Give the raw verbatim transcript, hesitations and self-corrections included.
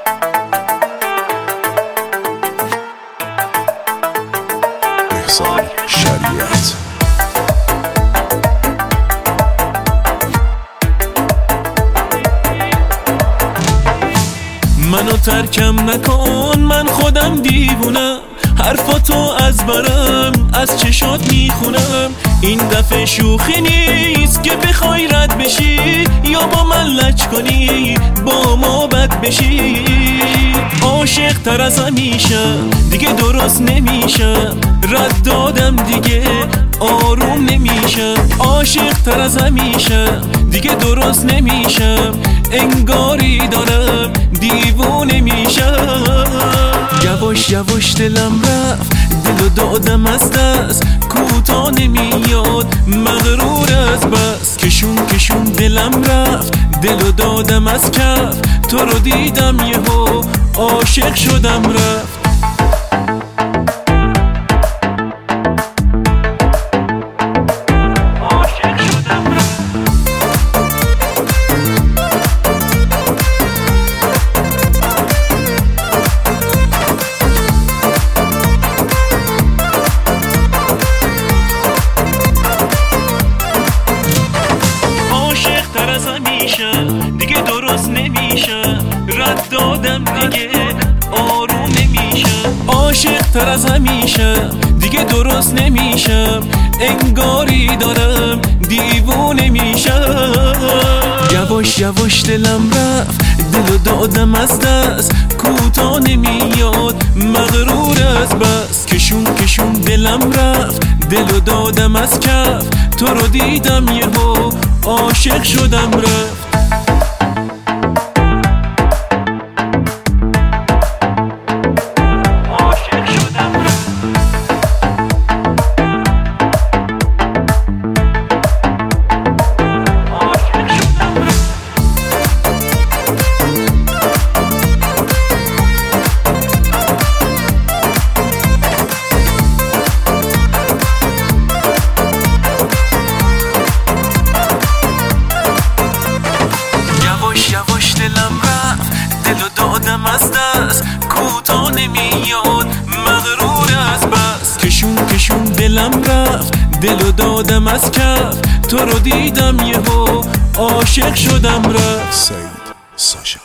احسان شریعت. منو ترکم نکن، من خودم دیوونم، حرفاتو از برم از چشات میخونم. این دفعه شوخی نیست که بخوای رد بشی یا با من لج کنی با ما بد بشی. عاشق تر از همیشه دیگه درست نمیشم، رد دادم دیگه آروم نمیشم. عاشق تر از همیشه دیگه درست نمیشم، انگاری دارم دیوونه میشم. یواش یواش دلم رفت، دلو دادم از دست، کوتا نمیاد مغرور از بس. کشون کشون دلم رفت، دلو دادم از کف، تو رو دیدم یهو عاشق شدم رفت. دیگه درست نمیشه، رد دادم دیگه آروم نمیشه. عاشق تر از همیشه دیگه درست نمیشم، انگاری دارم دیوونه میشم. یواش یواش دلم رفت، دلو دادم از دست، کوتا نمیاد مغرور از بس. کشون کشون دلم رفت، دلو دادم از کف، تو رو دیدم یهو عاشق شدم رفت. یواش دلم رفت، دلو دادم از دست، کوتا نمیاد مغرور از بس. کشون کشون دلم رفت، دلو دادم از کف، تو رو دیدم یهو عاشق شدم رفت. سید ساشا.